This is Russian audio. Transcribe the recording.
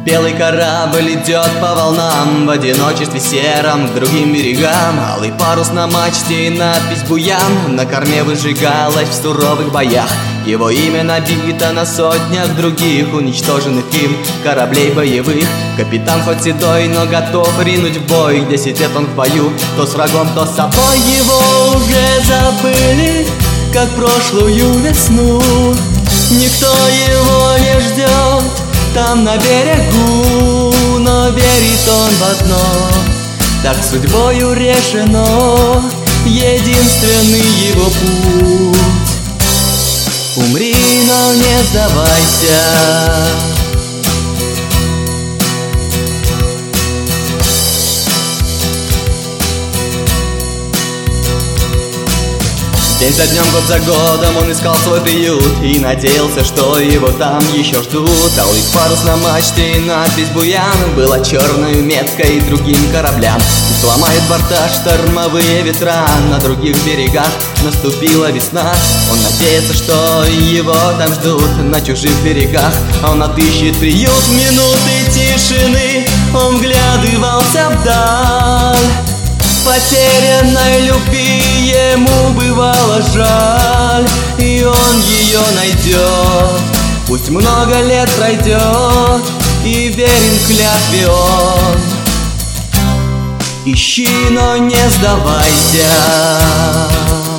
Белый корабль идет по волнам, в одиночестве сером к другим берегам. Алый парус на мачте и надпись «Буян» на корме выжигалась в суровых боях. Его имя набито на сотнях других уничтоженных им кораблей боевых. Капитан хоть седой, но готов ринуть в бой. 10 лет он в бою, то с врагом, то с собой. Его уже забыли, как прошлую весну. Никто его не ждет там на берегу, но верит он в одно: так судьбою решено, единственный его путь. Умри, но не сдавайся. День за днем, год за годом он искал свой приют и надеялся, что его там еще ждут. Алый парус на мачте и надпись «Буян» была черной меткой другим кораблям. Сломают борта штормовые ветра, на других берегах наступила весна. Он надеется, что его там ждут на чужих берегах, а он отыщет приют в минуты тишины. Он вглядывался вдаль, потерянной любви ему бывало жаль, и он ее найдет. Пусть много лет пройдет, и верен клятве он. Ищи, но не сдавайся.